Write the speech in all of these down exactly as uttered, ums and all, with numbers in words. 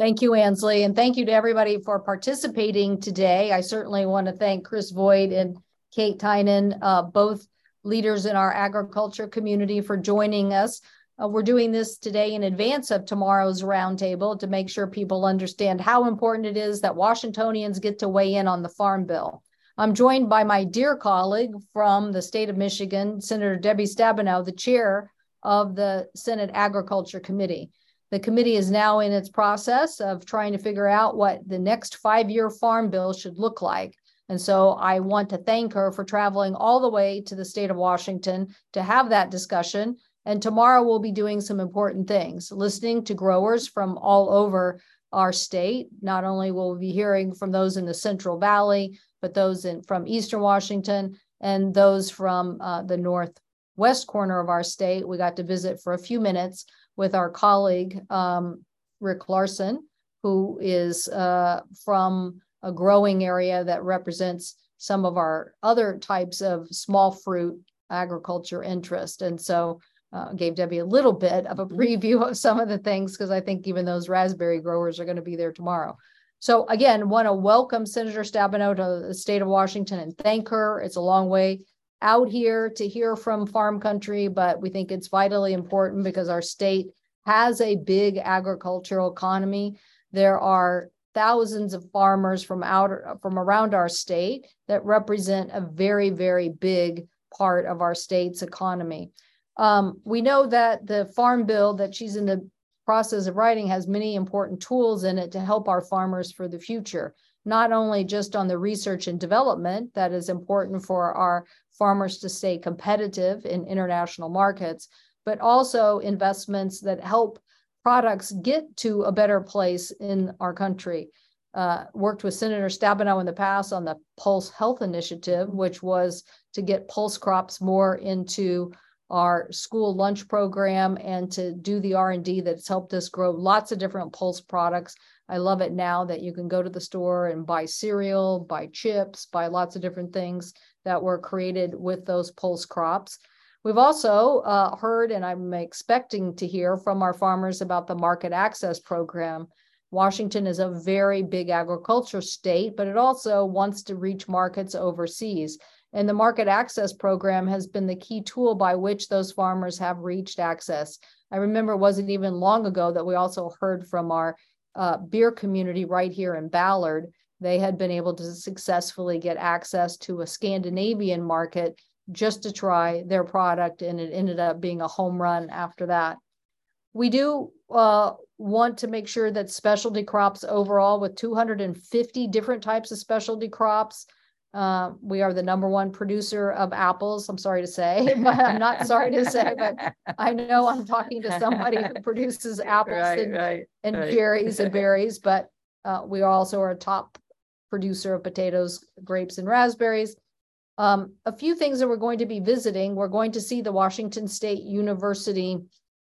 Thank you, Ansley, and thank you to everybody for participating today. I certainly want to thank Chris Voigt and Kate Tynan, uh, both leaders in our agriculture community, for joining us. Uh, we're doing this today in advance of tomorrow's roundtable to make sure people understand how important it is that Washingtonians get to weigh in on the Farm Bill. I'm joined by my dear colleague from the state of Michigan, Senator Debbie Stabenow, the chair of the Senate Agriculture Committee. The committee is now in its process of trying to figure out what the next five-year farm bill should look like. And so I want to thank her for traveling all the way to the state of Washington to have that discussion. And tomorrow we'll be doing some important things, listening to growers from all over our state. Not only will we be hearing from those in the Central Valley, but those in from Eastern Washington and those from uh, the northwest corner of our state. We got to visit for a few minutes with our colleague, um, Rick Larson, who is uh, from a growing area that represents some of our other types of small fruit agriculture interest. And so uh, gave Debbie a little bit of a preview of some of the things, because I think even those raspberry growers are going to be there tomorrow. So again, want to welcome Senator Stabenow to the state of Washington and thank her. It's a long way out here to hear from farm country, but we think it's vitally important because our state has a big agricultural economy. There are thousands of farmers from out from around our state that represent a very, very big part of our state's economy. Um, we know that the farm bill that she's in the process of writing has many important tools in it to help our farmers for the future, not only just on the research and development that is important for our farmers to stay competitive in international markets, but also investments that help products get to a better place in our country. Uh, worked with Senator Stabenow in the past on the Pulse Health Initiative, which was to get pulse crops more into our school lunch program and to do the R and D that's helped us grow lots of different pulse products. I love it now that you can go to the store and buy cereal, buy chips, buy lots of different things that were created with those pulse crops. We've also uh, heard, and I'm expecting to hear from our farmers about the market access program. Washington is a very big agriculture state, but it also wants to reach markets overseas. And the market access program has been the key tool by which those farmers have reached access. I remember it wasn't even long ago that we also heard from our uh, beer community right here in Ballard. They had been able to successfully get access to a Scandinavian market just to try their product, and it ended up being a home run after that. We do uh, want to make sure that specialty crops overall, with two hundred fifty different types of specialty crops, uh, we are the number one producer of apples. I'm sorry to say, but I'm not sorry to say, but I know I'm talking to somebody who produces apples right, and, right, and right. cherries and berries, but uh, we also are a top producer of potatoes, grapes, and raspberries. Um, a few things that we're going to be visiting. We're going to see the Washington State University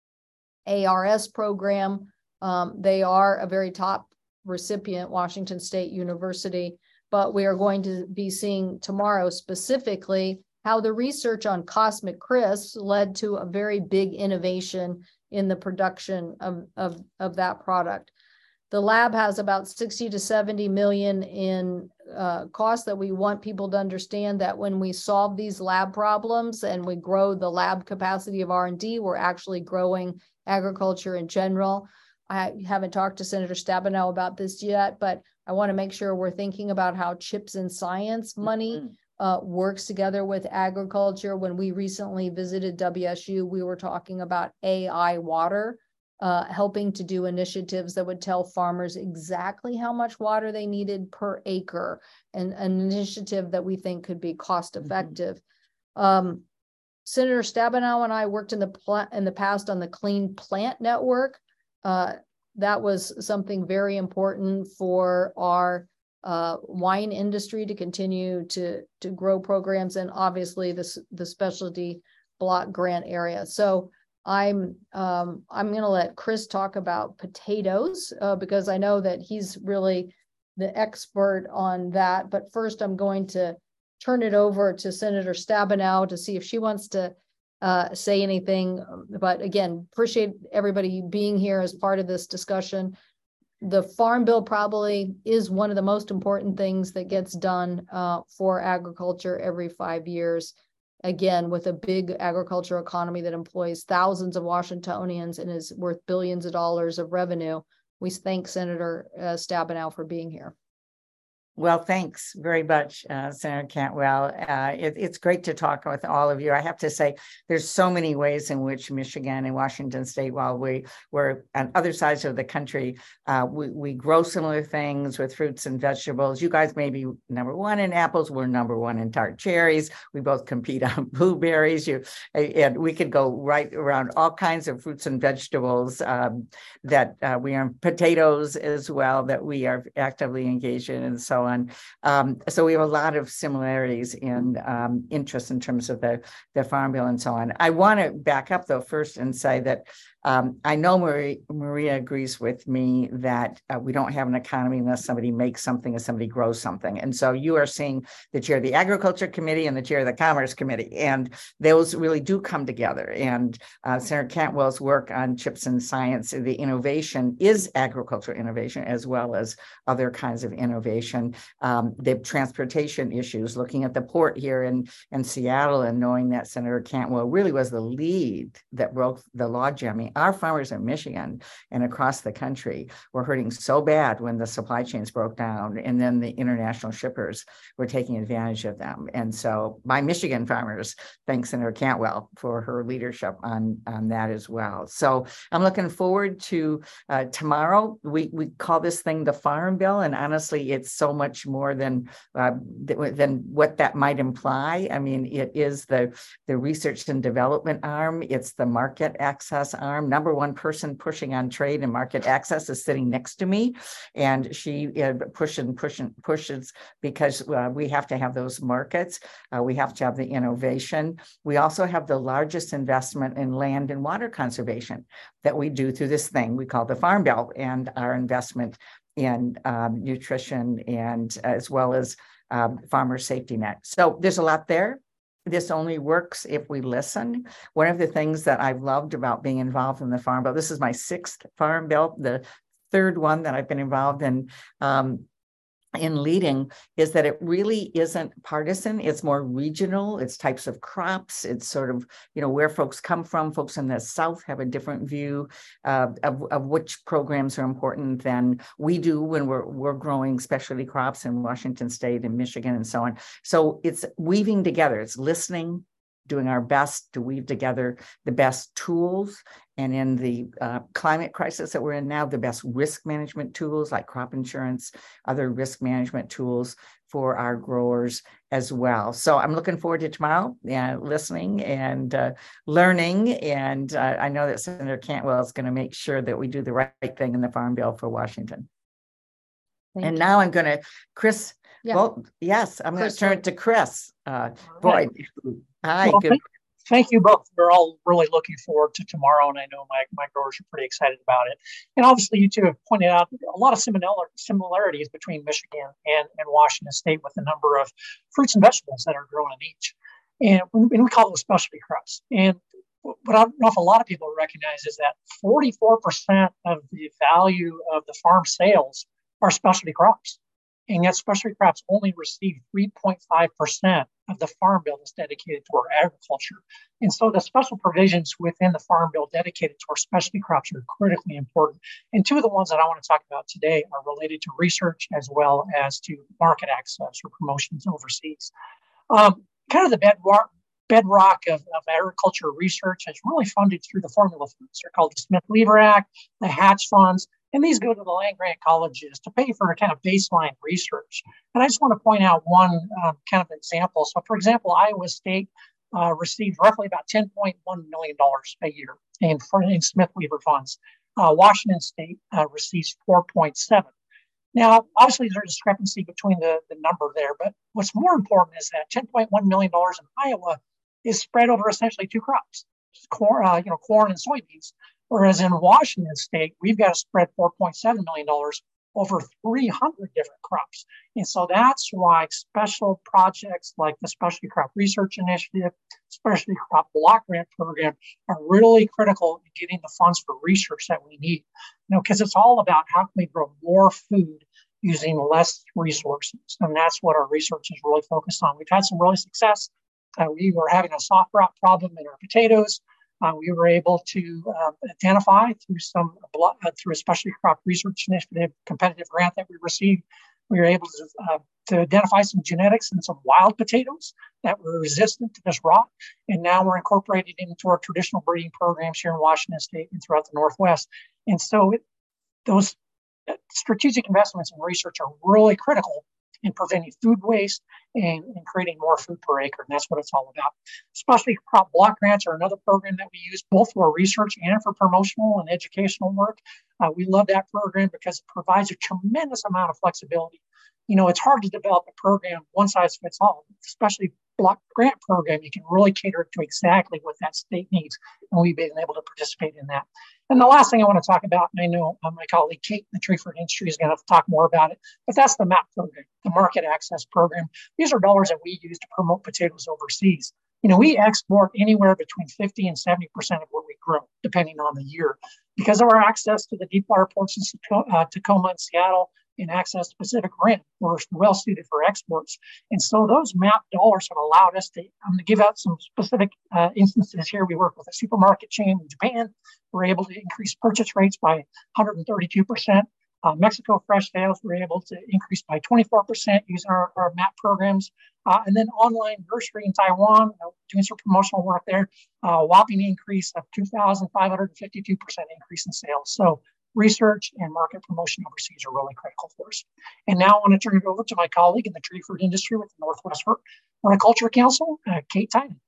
A R S program. Um, they are a very top recipient, Washington State University, but we are going to be seeing tomorrow specifically how the research on Cosmic Crisps led to a very big innovation in the production of, of, of that product. The lab has about sixty to seventy million in uh, costs that we want people to understand that when we solve these lab problems and we grow the lab capacity of R and D, we're actually growing agriculture in general. I haven't talked to Senator Stabenow about this yet, but I want to make sure we're thinking about how CHIPS and Science money uh, works together with agriculture. When we recently visited W S U, we were talking about A I water. Uh, helping to do initiatives that would tell farmers exactly how much water they needed per acre, and an initiative that we think could be cost effective. Mm-hmm. um, Senator Stabenow and I worked in the pl- in the past on the Clean Plant Network. Uh, that was something very important for our uh, wine industry to continue to, to grow programs, and obviously this, the specialty block grant area. So I'm um, I'm going to let Chris talk about potatoes uh, because I know that he's really the expert on that. But first, I'm going to turn it over to Senator Stabenow to see if she wants to uh, say anything. But again, appreciate everybody being here as part of this discussion. the Farm Bill probably is one of the most important things that gets done uh, for agriculture every five years. Again, with a big agriculture economy that employs thousands of Washingtonians and is worth billions of dollars of revenue. We thank Senator uh, Stabenow for being here. Well, thanks very much, uh, Senator Cantwell. Uh, it, it's great to talk with all of you. I have to say, there's so many ways in which Michigan and Washington State, while we, we're on other sides of the country, uh, we, we grow similar things with fruits and vegetables. You guys may be number one in apples. We're number one in tart cherries. We both compete on blueberries. You, and we could go right around all kinds of fruits and vegetables um, that uh, we are, potatoes as well, that we are actively engaged in, and so on. Um, so we have a lot of similarities in um, interests in terms of the, the Farm Bill and so on. I want to back up, though, first and say that um, I know Marie, Maria agrees with me that uh, we don't have an economy unless somebody makes something and somebody grows something. And so you are seeing the chair of the Agriculture Committee and the chair of the Commerce Committee, and those really do come together. And uh, Senator Cantwell's work on chips and science, the innovation is agricultural innovation as well as other kinds of innovation. Um, the transportation issues, looking at the port here in, in Seattle and knowing that Senator Cantwell really was the lead that broke the logjam. I mean, our farmers in Michigan and across the country were hurting so bad when the supply chains broke down, and then the international shippers were taking advantage of them. And so my Michigan farmers thank Senator Cantwell for her leadership on, on that as well. So I'm looking forward to uh, tomorrow. We, we call this thing the Farm Bill, and honestly, it's so much more than uh, than what that might imply. I mean, it is the, the research and development arm. It's the market access arm. Number one person pushing on trade and market access is sitting next to me, and she uh, pushes and pushes pushes because uh, we have to have those markets. Uh, we have to have the innovation. We also have the largest investment in land and water conservation that we do through this thing we call the Farm Bill, and our investment in um, nutrition, and as well as um, farmer safety net. So there's a lot there. This only works if we listen. One of the things that I've loved about being involved in the Farm Bill, this is my sixth Farm Bill, the third one that I've been involved in um, in leading, is that it really isn't partisan. It's more regional. It's types of crops. It's sort of, you know, where folks come from. Folks in the South have a different view uh, of, of which programs are important than we do when we're, we're growing specialty crops in Washington State and Michigan and so on. So it's weaving together. It's listening, doing our best to weave together the best tools, and in the uh, climate crisis that we're in now, the best risk management tools like crop insurance, other risk management tools for our growers as well. So I'm looking forward to tomorrow, uh, listening and uh, learning. And uh, I know that Senator Cantwell is going to make sure that we do the right thing in the Farm Bill for Washington. Thank and you. Now I'm going to, Chris, yeah. Well, yes, I'm going to turn it to Chris uh, Boyd. Right. Hi, well, good. Thank, thank you both. We're all really looking forward to tomorrow, and I know my, my growers are pretty excited about it. And obviously, you two have pointed out a lot of similar, similarities between Michigan and, and Washington State with the number of fruits and vegetables that are grown in each. And we, and we call those specialty crops. And what I don't know if a lot of people recognize is that forty-four percent of the value of the farm sales are specialty crops. And yet specialty crops only receive three point five percent of the Farm Bill that's dedicated to our agriculture. And so the special provisions within the Farm Bill dedicated to our specialty crops are critically important. And two of the ones that I want to talk about today are related to research as well as to market access or promotions overseas. Um, kind of the bedrock, bedrock of, of agriculture research is really funded through the formula funds. They're called the Smith-Lever Act, the Hatch funds, and these go to the land-grant colleges to pay for a kind of baseline research. And I just want to point out one um, kind of example. So, for example, Iowa State uh, received roughly about ten point one million dollars a year in, in Smith-Lever funds. Uh, Washington State uh, receives four point seven. Now, obviously, there's a discrepancy between the, the number there, but what's more important is that ten point one million dollars in Iowa is spread over essentially two crops, corn, uh, you know, corn and soybeans. Whereas in Washington State, we've got to spread four point seven million dollars over three hundred different crops. And so that's why special projects like the Specialty Crop Research Initiative, Specialty Crop Block Grant Program are really critical in getting the funds for research that we need. You know, because it's all about how can we grow more food using less resources. And that's what our research is really focused on. We've had some really success. Uh, we were having a soft rot problem in our potatoes. Uh, we were able to uh, identify through some uh, through a Specialty Crop Research Initiative competitive grant that we received. We were able to, uh, to identify some genetics in some wild potatoes that were resistant to this rot, and now we're incorporating it into our traditional breeding programs here in Washington State and throughout the Northwest. And so, it, those strategic investments in research are really critical in preventing food waste and, and creating more food per acre. And that's what it's all about. Specialty crop block grants are another program that we use both for research and for promotional and educational work. Uh, we love that program because it provides a tremendous amount of flexibility. You know, it's hard to develop a program one size fits all, especially block grant program. You can really cater to exactly what that state needs. And we've been able to participate in that. And the last thing I want to talk about, and I know uh, my colleague Kate in the tree fruit industry is going to talk more about it, but that's the MAP program, the Market Access Program. These are dollars that we use to promote potatoes overseas. You know, we export anywhere between fifty and seventy percent of what we grow, depending on the year. Because of our access to the deep water ports in uh, Tacoma and Seattle, and access to Pacific Rim, we're well suited for exports. And so those MAP dollars have allowed us to, I'm going to give out some specific uh, instances here. We work with a supermarket chain in Japan. We're able to increase purchase rates by one hundred thirty-two percent. Uh, Mexico Fresh sales were able to increase by twenty-four percent using our, our MAP programs. Uh, and then online nursery in Taiwan, uh, doing some promotional work there, uh, whopping increase of two thousand five hundred fifty-two percent increase in sales. So research and market promotion overseas are really critical for us. And now I want to turn it over to my colleague in the tree fruit industry with the Northwest Horticulture Council, uh, Kate Tynan.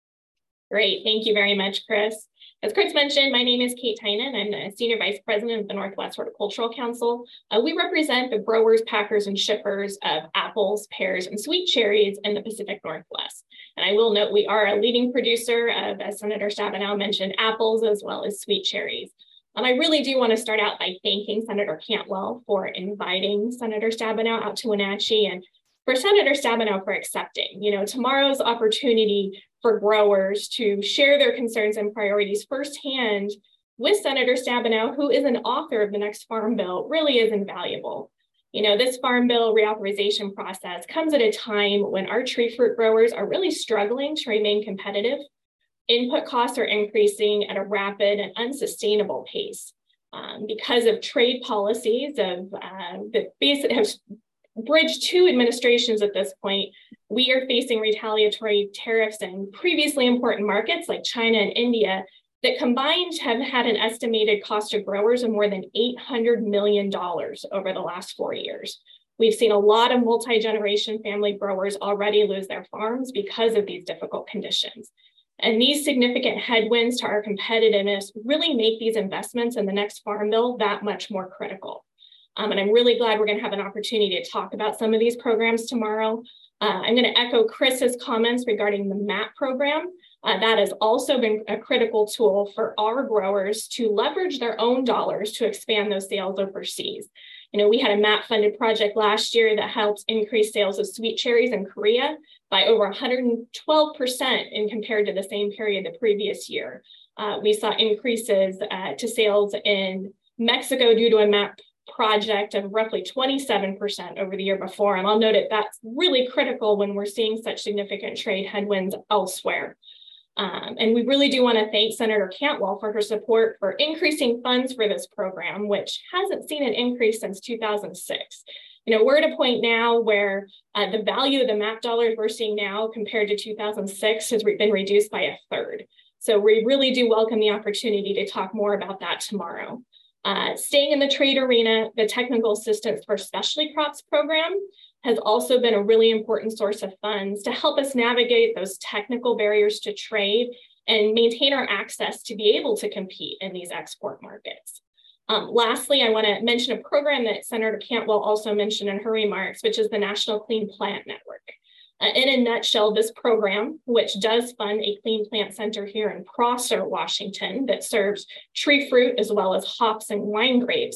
Great, thank you very much, Chris. As Chris mentioned, my name is Kate Tynan. I'm the Senior Vice President of the Northwest Horticultural Council. Uh, we represent the growers, packers, and shippers of apples, pears, and sweet cherries in the Pacific Northwest. And I will note we are a leading producer of, as Senator Stabenow mentioned, apples as well as sweet cherries. Um, I really do want to start out by thanking Senator Cantwell for inviting Senator Stabenow out to Wenatchee and for Senator Stabenow for accepting, you know, tomorrow's opportunity for growers to share their concerns and priorities firsthand with Senator Stabenow, who is an author of the next Farm Bill, really is invaluable. You know, this Farm Bill reauthorization process comes at a time when our tree fruit growers are really struggling to remain competitive. Input costs are increasing at a rapid and unsustainable pace um, because of trade policies of uh, that basically have bridged two administrations at this point. We are facing retaliatory tariffs in previously important markets like China and India that combined have had an estimated cost to growers of more than eight hundred million dollars over the last four years. We've seen a lot of multi-generation family growers already lose their farms because of these difficult conditions. And these significant headwinds to our competitiveness really make these investments in the next Farm Bill that much more critical. Um, and I'm really glad we're going to have an opportunity to talk about some of these programs tomorrow. Uh, I'm going to echo Chris's comments regarding the MAP program. Uh, that has also been a critical tool for our growers to leverage their own dollars to expand those sales overseas. You know, we had a MAP funded project last year that helped increase sales of sweet cherries in Korea by over one hundred twelve percent in compared to the same period the previous year. Uh, we saw increases uh, to sales in Mexico due to a MAP project of roughly twenty-seven percent over the year before. And I'll note it, that's really critical when we're seeing such significant trade headwinds elsewhere. Um, and we really do want to thank Senator Cantwell for her support for increasing funds for this program, which hasn't seen an increase since two thousand six. You know, we're at a point now where uh, the value of the MAP dollars we're seeing now compared to two thousand six has been reduced by a third. So we really do welcome the opportunity to talk more about that tomorrow. Uh, staying in the trade arena, the Technical Assistance for Specialty Crops program has also been a really important source of funds to help us navigate those technical barriers to trade and maintain our access to be able to compete in these export markets. Um, lastly, I want to mention a program that Senator Cantwell also mentioned in her remarks, which is the National Clean Plant Network. Uh, in a nutshell, this program, which does fund a clean plant center here in Prosser, Washington, that serves tree fruit as well as hops and wine grapes,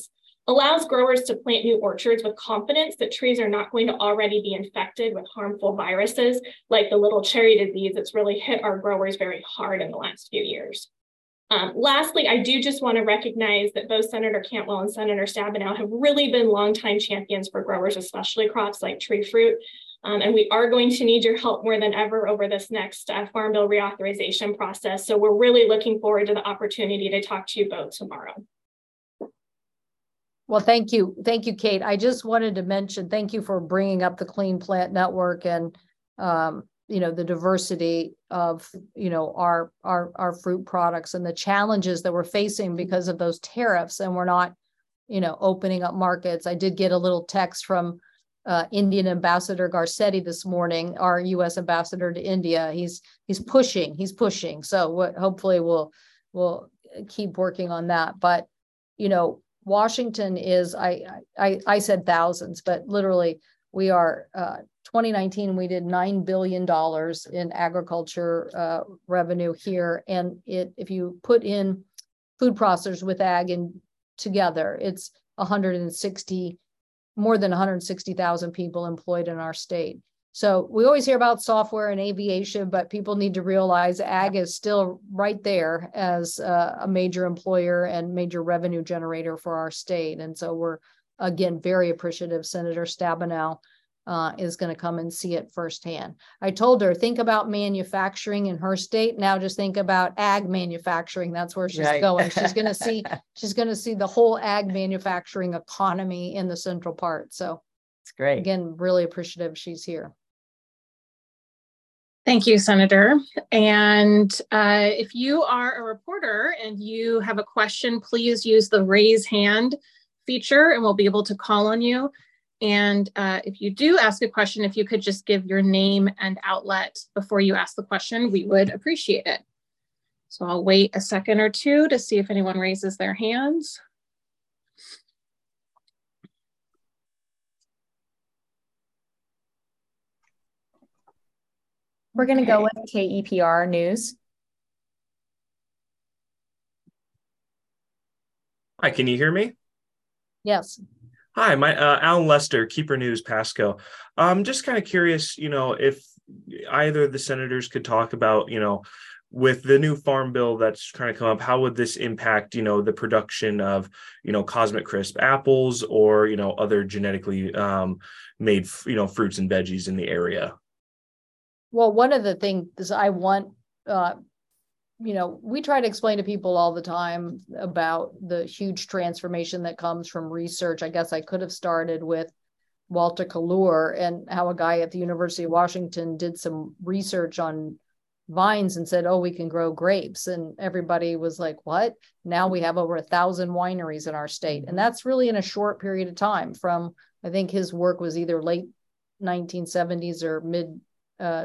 allows growers to plant new orchards with confidence that trees are not going to already be infected with harmful viruses like the little cherry disease that's really hit our growers very hard in the last few years. Um, lastly, I do just want to recognize that both Senator Cantwell and Senator Stabenow have really been longtime champions for growers, especially crops like tree fruit. Um, and we are going to need your help more than ever over this next uh, Farm Bill reauthorization process. So we're really looking forward to the opportunity to talk to you both tomorrow. Well, thank you. Thank you, Kate. I just wanted to mention, thank you for bringing up the Clean Plant Network and, um, you know, the diversity of, you know, our, our, our fruit products and the challenges that we're facing because of those tariffs, and we're not, you know, opening up markets. I did get a little text from uh, Indian Ambassador Garcetti this morning, our U S ambassador to India. He's, he's pushing, he's pushing. So what, hopefully we'll, we'll keep working on that. But, you know, Washington is, I, I, I said thousands, but literally we are, uh, twenty nineteen, we did nine billion dollars in agriculture uh, revenue here. And it, if you put in food processors with ag and together, it's one hundred sixty, more than one hundred sixty thousand people employed in our state. So we always hear about software and aviation, but people need to realize ag is still right there as uh, a major employer and major revenue generator for our state. And so we're, again, very appreciative. Senator Stabenow uh, is going to come and see it firsthand. I told her, think about manufacturing in her state. Now just think about ag manufacturing. That's where she's right. going. She's going to see, she's going to see the whole ag manufacturing economy in the central part. So it's great. Again, really appreciative she's here. Thank you, Senator. And uh, if you are a reporter and you have a question, please use the raise hand feature and we'll be able to call on you. And uh, if you do ask a question, if you could just give your name and outlet before you ask the question, we would appreciate it. So I'll wait a second or two to see if anyone raises their hands. We're going to okay. go with K E P R News. Hi, can you hear me? Yes. Hi, my uh, Alan Lester, Keeper News, Pasco. I'm just kind of curious, you know, if either of the senators could talk about, you know, with the new farm bill that's trying to come up, how would this impact, you know, the production of, you know, Cosmic Crisp apples or, you know, other genetically um, made, you know, fruits and veggies in the area? Well, one of the things I want, uh, you know, we try to explain to people all the time about the huge transformation that comes from research. I guess I could have started with Walter Kallur and how a guy at the University of Washington did some research on vines and said, oh, we can grow grapes. And everybody was like, what? Now we have over a thousand wineries in our state. And that's really in a short period of time from, I think his work was either late nineteen seventies or mid Uh,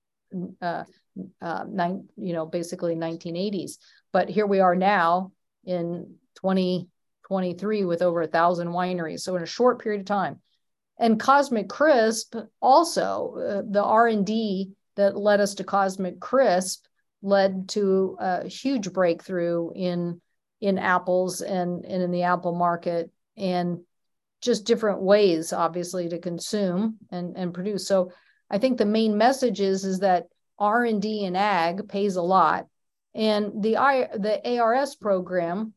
uh, uh, nine, you know, basically nineteen eighties. But here we are now in twenty twenty-three with over a thousand wineries. So in a short period of time. And Cosmic Crisp also, uh, the R and D that led us to Cosmic Crisp led to a huge breakthrough in, in apples and, and in the apple market and just different ways, obviously, to consume and, and produce. So I think the main message is, is that R and D in ag pays a lot. And the, I, the A R S program,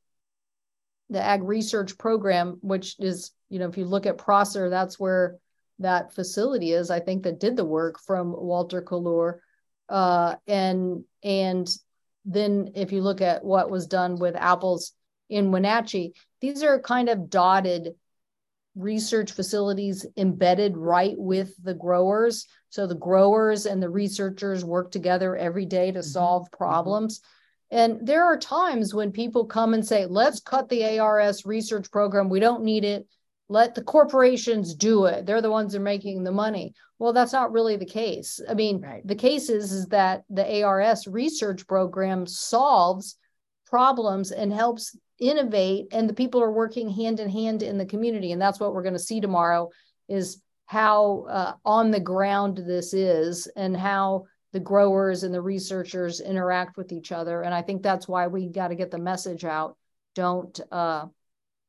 the Ag Research Program, which is, you know, if you look at Prosser, that's where that facility is, I think, that did the work from Walter Kallur. Uh, and, and then if you look at what was done with apples in Wenatchee, these are kind of dotted research facilities embedded right with the growers. So the growers and the researchers work together every day to solve problems. And there are times when people come and say, let's cut the A R S research program. We don't need it. Let the corporations do it. They're the ones that are making the money. Well, that's not really the case. I mean, right. the case is, is that the A R S research program solves problems and helps innovate, and the people are working hand in hand in the community. And that's what we're going to see tomorrow, is how uh, on the ground this is and how the growers and the researchers interact with each other. And I think that's why we got to get the message out. Don't, uh,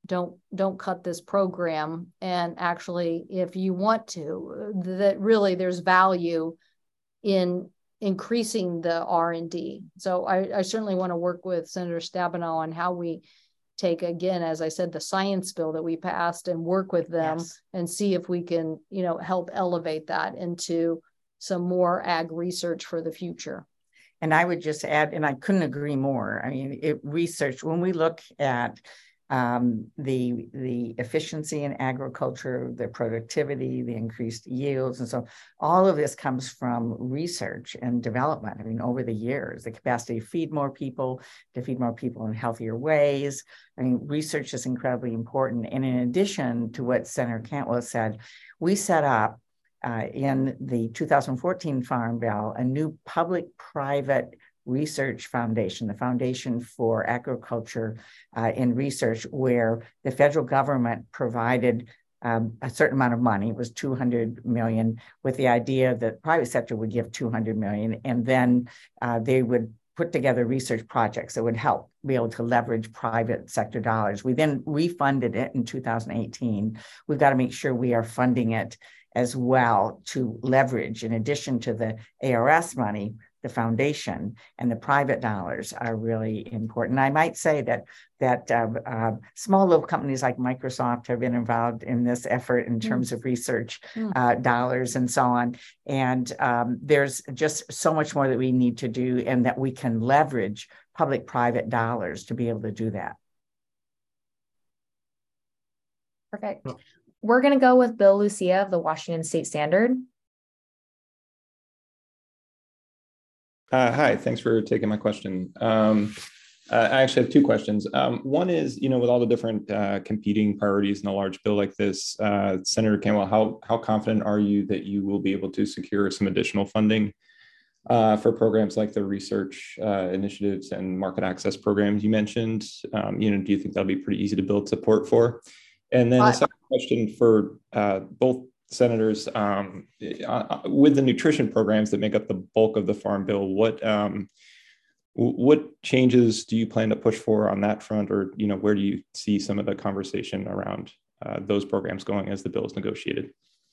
don't don't cut this program. And actually, if you want to, that really there's value in increasing the R and D. So I, I certainly want to work with Senator Stabenow on how we take, again, as I said, the science bill that we passed and work with them yes. and see if we can, you know, help elevate that into some more ag research for the future. And I would just add, and I couldn't agree more. I mean, it, research, when we look at um, the, the efficiency in agriculture, the productivity, the increased yields, and so all of this comes from research and development. I mean, over the years, the capacity to feed more people, to feed more people in healthier ways. I mean, research is incredibly important. And in addition to what Senator Cantwell said, we set up uh, in the two thousand fourteen Farm Bill a new public-private research foundation, the Foundation for Agriculture uh, and Research, where the federal government provided um, a certain amount of money. It was two hundred million dollars, with the idea that the private sector would give two hundred million dollars, and then uh, they would put together research projects that would help be able to leverage private sector dollars. We then refunded it in two thousand eighteen. We've got to make sure we are funding it as well to leverage, in addition to the A R S money, the foundation and the private dollars are really important. I might say that that uh, uh, small little companies like Microsoft have been involved in this effort in terms mm. of research mm. uh, dollars and so on. And um, there's just so much more that we need to do, and that we can leverage public-private dollars to be able to do that. Perfect. We're going to go with Bill Lucia of the Washington State Standard. Uh, hi, thanks for taking my question. Um, uh, I actually have two questions. Um, one is, you know, with all the different uh, competing priorities in a large bill like this, uh, Senator Cantwell, how, how confident are you that you will be able to secure some additional funding uh, for programs like the research uh, initiatives and market access programs you mentioned? Um, you know, do you think that'll be pretty easy to build support for? And then a second question for uh, both senators, um, uh, with the nutrition programs that make up the bulk of the Farm Bill, what um, what changes do you plan to push for on that front, or you know, where do you see some of the conversation around uh, those programs going as the bill is negotiated?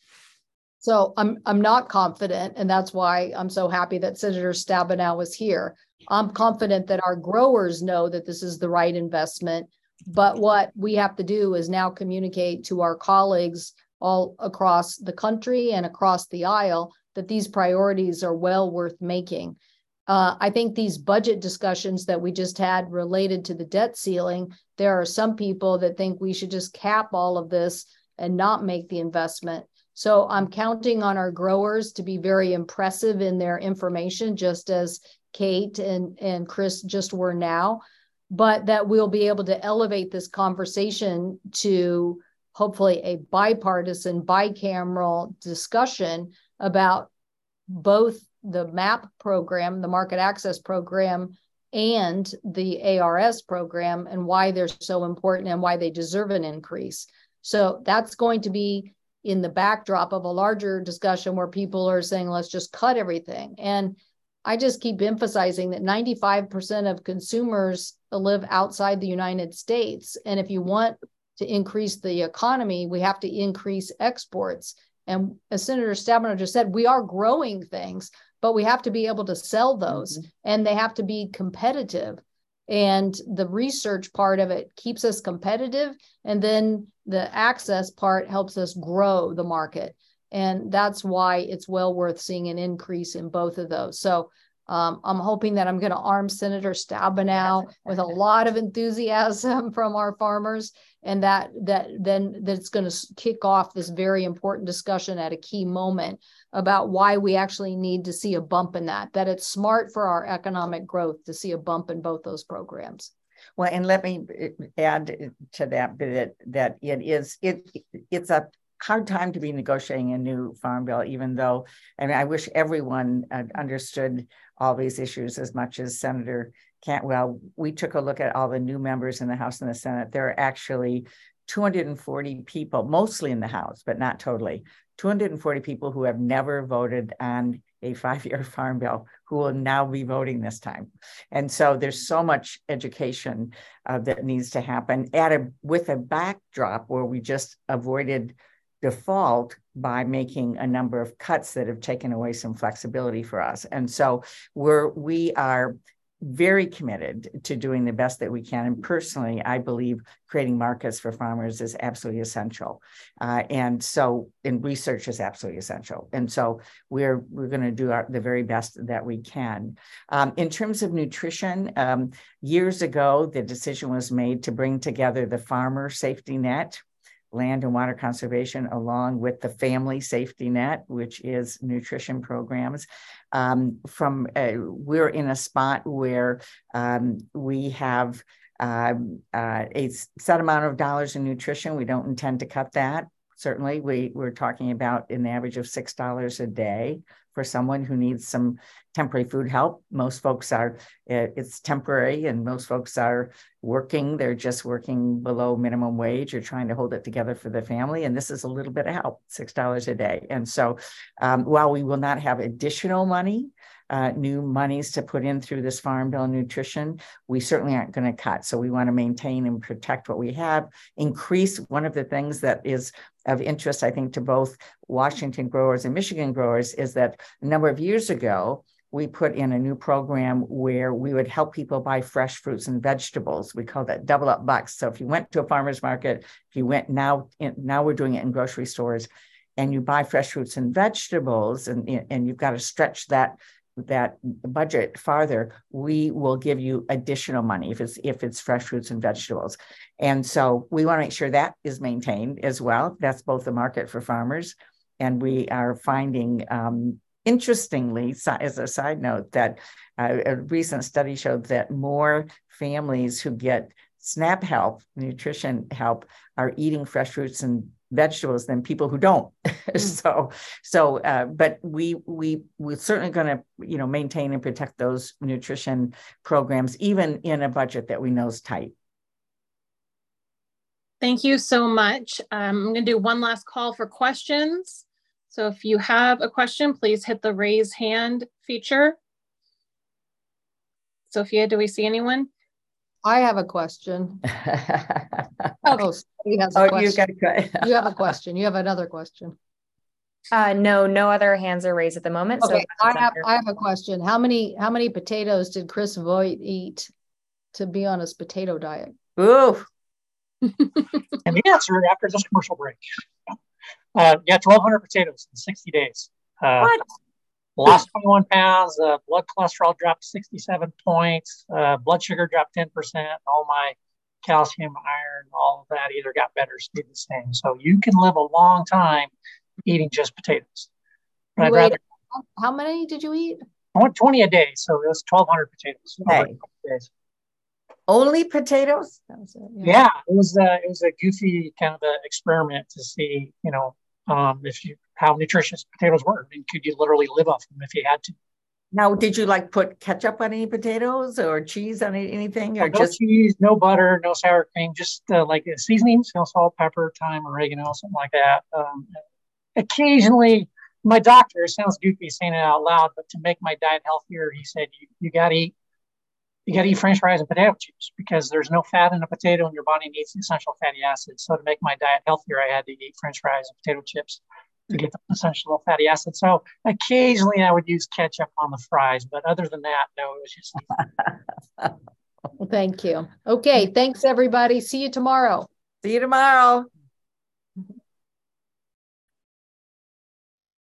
So I'm I'm not confident, and that's why I'm so happy that Senator Stabenow was here. I'm confident that our growers know that this is the right investment, but what we have to do is now communicate to our colleagues all across the country and across the aisle that these priorities are well worth making. Uh, I think these budget discussions that we just had related to the debt ceiling, there are some people that think we should just cap all of this and not make the investment. So I'm counting on our growers to be very impressive in their information, just as Kate and, and Chris just were now, but that we'll be able to elevate this conversation to hopefully a bipartisan, bicameral discussion about both the MAP program, the market access program, and the A R S program, and why they're so important and why they deserve an increase. So that's going to be in the backdrop of a larger discussion where people are saying, let's just cut everything. And I just keep emphasizing that ninety-five percent of consumers live outside the United States. And if you want to increase the economy, we have to increase exports. And as Senator Stabenow just said, we are growing things, but we have to be able to sell those, mm-hmm. and they have to be competitive. And the research part of it keeps us competitive. And then the access part helps us grow the market. And that's why it's well worth seeing an increase in both of those. So um, I'm hoping that I'm going to arm Senator Stabenow with a lot of enthusiasm from our farmers, and that that then that's going to kick off this very important discussion at a key moment about why we actually need to see a bump in that, that it's smart for our economic growth to see a bump in both those programs. Well, and let me add to that that that it is it it's a hard time to be negotiating a new farm bill, even though, I mean, I wish everyone uh, understood all these issues as much as Senator Cantwell. We took a look at all the new members in the House and the Senate. There are actually two hundred forty people, mostly in the House, but not totally, two hundred forty people who have never voted on a five-year farm bill who will now be voting this time. And so there's so much education uh, that needs to happen at a, with a backdrop where we just avoided default by making a number of cuts that have taken away some flexibility for us. And so we're, we are very committed to doing the best that we can. And personally, I believe creating markets for farmers is absolutely essential. Uh, and so, and research is absolutely essential. And so we're, we're going to do our, the very best that we can. Um, in terms of nutrition, um, years ago, the decision was made to bring together the farmer safety net, land and water conservation, along with the family safety net, which is nutrition programs. Um, from uh, we're in a spot where um, we have uh, uh, a set amount of dollars in nutrition. We don't intend to cut that. Certainly, we, we're talking about an average of six dollars a day for someone who needs some temporary food help. Most folks are, it's temporary, and most folks are working. They're just working below minimum wage or trying to hold it together for the family. And this is a little bit of help, six dollars a day. And so um, while we will not have additional money, uh, new monies to put in through this Farm Bill nutrition, we certainly aren't going to cut. So we want to maintain and protect what we have, increase. One of the things that is of interest, I think, to both Washington growers and Michigan growers is that a number of years ago, we put in a new program where we would help people buy fresh fruits and vegetables. We call that double up bucks. So if you went to a farmer's market, if you went now, in, now we're doing it in grocery stores, and you buy fresh fruits and vegetables, and, and you've got to stretch that that budget farther, we will give you additional money if it's if it's fresh fruits and vegetables. And so we want to make sure that is maintained as well. That's both the market for farmers, and we are finding, um, interestingly, as a side note, that uh, a recent study showed that more families who get SNAP help, nutrition help, are eating fresh fruits and vegetables than people who don't. Mm. so, so, uh, but we, we, we're certainly going to, you know, maintain and protect those nutrition programs, even in a budget that we know is tight. Thank you so much. Um, I'm going to do one last call for questions. So if you have a question, please hit the raise hand feature. Sophia, do we see anyone? I have a question. Okay. Oh, has a oh question. you got a You have a question. You have another question. Uh, no, no other hands are raised at the moment. Okay, so I have I have a question. How many how many potatoes did Chris Voigt eat to be on his potato diet? Ooh. And the answer after this commercial break. Uh, yeah, twelve hundred potatoes in sixty days. Uh, what? Lost twenty-one pounds. Uh, blood cholesterol dropped sixty-seven points. Uh, blood sugar dropped ten percent. All my calcium, iron, all of that either got better or stayed the same. So you can live a long time eating just potatoes. But I'd rather. How many did you eat? I went twenty a day, so it was twelve hundred potatoes hey. over twenty days. Only potatoes? That was it, yeah. yeah, it was uh, it was a goofy kind of a experiment to see, you know, um, if you how nutritious potatoes were, and could you literally live off them if you had to. Now, did you like put ketchup on any potatoes or cheese on anything, or no just cheese, no butter, no sour cream, just uh, like uh, seasonings, you know, salt, pepper, thyme, oregano, something like that. Um, occasionally, my doctor, it sounds goofy saying it out loud, but to make my diet healthier, he said you you got to eat. You got to eat French fries and potato chips because there's no fat in a potato and your body needs essential fatty acids. So to make my diet healthier, I had to eat French fries and potato chips to get the essential fatty acids. So occasionally I would use ketchup on the fries, but other than that, no, it was just. Well, thank you. Okay. Thanks, everybody. See you tomorrow. See you tomorrow.